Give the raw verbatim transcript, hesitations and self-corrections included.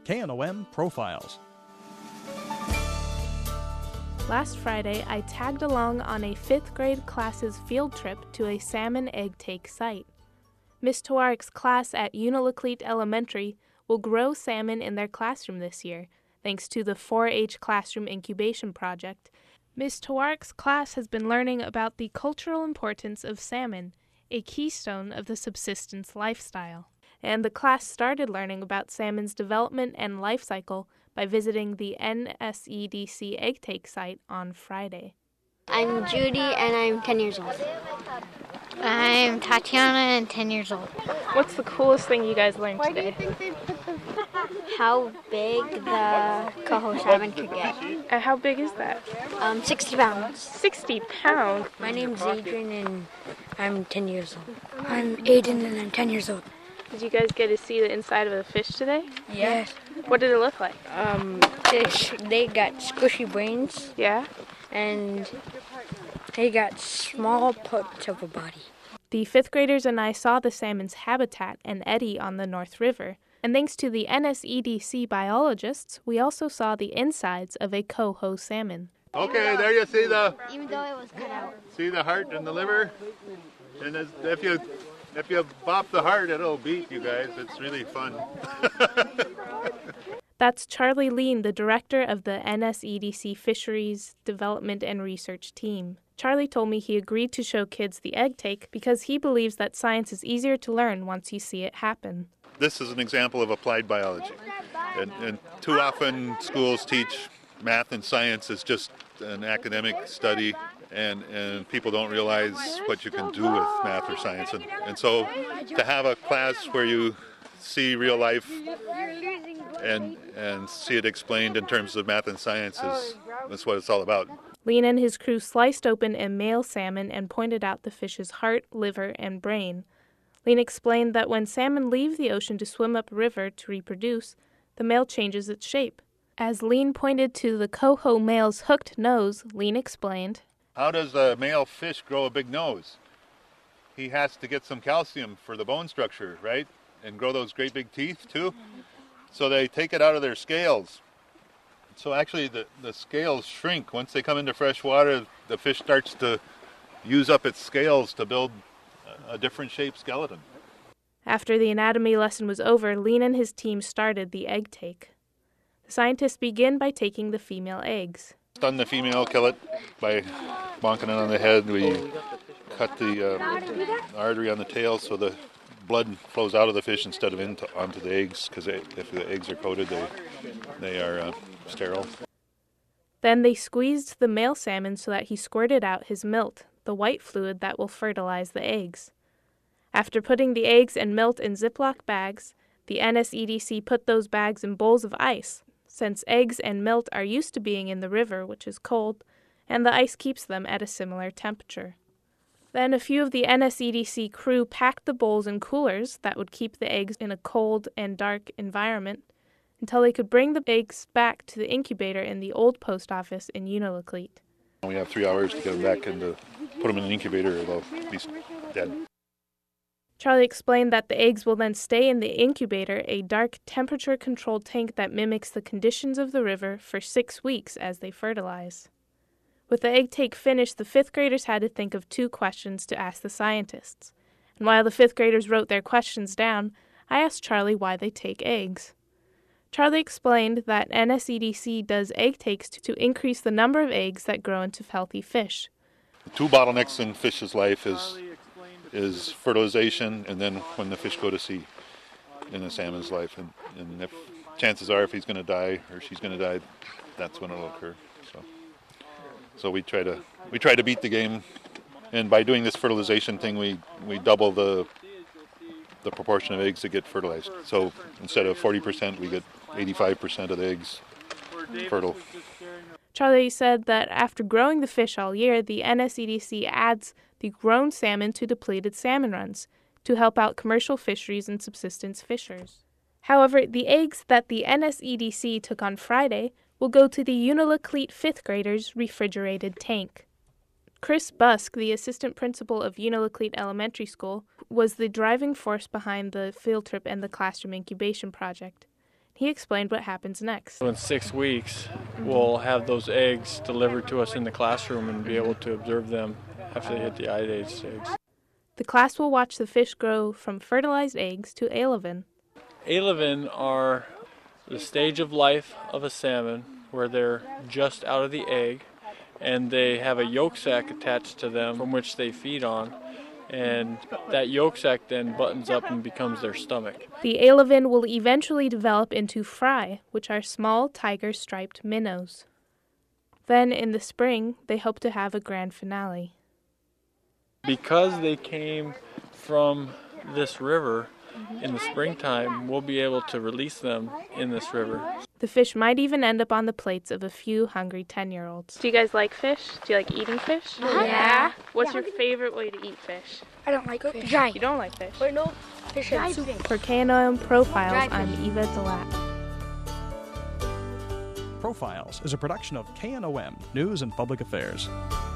K N O M Profiles. Last Friday, I tagged along on a fifth grade class's field trip to a salmon egg take site. Miz Tawarik's class at Unalakleet Elementary will grow salmon in their classroom this year, thanks to the four H Classroom Incubation Project. Miz Tawarik's class has been learning about the cultural importance of salmon, a keystone of the subsistence lifestyle. And the class started learning about salmon's development and life cycle by visiting the N S E D C egg take site on Friday. I'm Judy and I'm ten years old. I'm Tatiana and ten years old. What's the coolest thing you guys learned today? How big the coho salmon could get. And how big is that? Um, sixty pounds. sixty pounds? My name's Adrian and I'm ten years old. I'm Aiden and I'm ten years old. Did you guys get to see the inside of the fish today? Yes. What did it look like? Um, they, they got squishy brains. Yeah? And they got small parts of a body. The fifth graders and I saw the salmon's habitat and eddy on the North River. And thanks to the N S E D C biologists, we also saw the insides of a coho salmon. Okay, there you see the Even though it was cut out. see the heart and the liver. And as- if you if you bop the heart, it'll beat you guys. It's really fun. That's Charlie Lean, the director of the N S E D C Fisheries Development and Research Team. Charlie told me he agreed to show kids the egg take because he believes that science is easier to learn once you see it happen. This is an example of applied biology. And, and too often schools teach math and science as just an academic study, and, and people don't realize what you can do with math or science. And, and so to have a class where you see real life and and see it explained in terms of math and science is that's what it's all about. Lean and his crew sliced open a male salmon and pointed out the fish's heart, liver, and brain. Lean explained that when salmon leave the ocean to swim upriver to reproduce, the male changes its shape. As Lean pointed to the coho male's hooked nose, Lean explained, How does a male fish grow a big nose? He has to get some calcium for the bone structure, right? And grow those great big teeth too. So they take it out of their scales. So actually the, the scales shrink. Once they come into fresh water, the fish starts to use up its scales to build a, a different shaped skeleton. After the anatomy lesson was over, Lean and his team started the egg take. The scientists begin by taking the female eggs. Stun the female, kill it by bonking it on the head. We cut the uh, artery on the tail so the blood flows out of the fish instead of into onto the eggs, because if the eggs are coated, they they are uh, sterile. Then they squeezed the male salmon so that he squirted out his milt, the white fluid that will fertilize the eggs. After putting the eggs and milt in Ziploc bags, the N S E D C put those bags in bowls of ice, since eggs and milt are used to being in the river, which is cold, and the ice keeps them at a similar temperature. Then a few of the N S E D C crew packed the bowls in coolers that would keep the eggs in a cold and dark environment until they could bring the eggs back to the incubator in the old post office in Unalakleet. We have three hours to get them back and to put them in an incubator, or they'll be dead. Charlie explained that the eggs will then stay in the incubator, a dark temperature-controlled tank that mimics the conditions of the river, for six weeks as they fertilize. With the egg take finished, the fifth graders had to think of two questions to ask the scientists. And while the fifth graders wrote their questions down, I asked Charlie why they take eggs. Charlie explained that N S E D C does egg takes to increase the number of eggs that grow into healthy fish. The two bottlenecks in fish's life is is fertilization, and then when the fish go to sea in the salmon's life. And, and if chances are if he's going to die or she's going to die, that's when it'll occur. So. So we try to we try to beat the game, and by doing this fertilization thing, we, we double the the proportion of eggs that get fertilized. So instead of forty percent, we get eighty-five percent of the eggs fertile. Charlie said that after growing the fish all year, the N S E D C adds the grown salmon to depleted salmon runs to help out commercial fisheries and subsistence fishers. However, the eggs that the N S E D C took on Friday will go to the Unalakleet fifth graders' refrigerated tank. Chris Busk, the assistant principal of Unalakleet Elementary School, was the driving force behind the field trip and the classroom incubation project. He explained what happens next. So in six weeks, we'll have those eggs delivered to us in the classroom and be able to observe them after they hit the iodate stage. The class will watch the fish grow from fertilized eggs to alevin. Alevin are the stage of life of a salmon where they're just out of the egg and they have a yolk sac attached to them from which they feed on, and that yolk sac then buttons up and becomes their stomach. The alevin will eventually develop into fry, which are small tiger-striped minnows. Then in the spring, they hope to have a grand finale. Because they came from this river in the springtime, we'll be able to release them in this river. The fish might even end up on the plates of a few hungry ten-year-olds. Do you guys like fish? Do you like eating fish? Uh-huh. Yeah. What's your favorite way to eat fish? I don't like fish. Dry. You don't like fish? Wait, no. Fish and soup. For K N O M Profiles, Dry I'm Eva Delat. Profiles is a production of K N O M News and Public Affairs.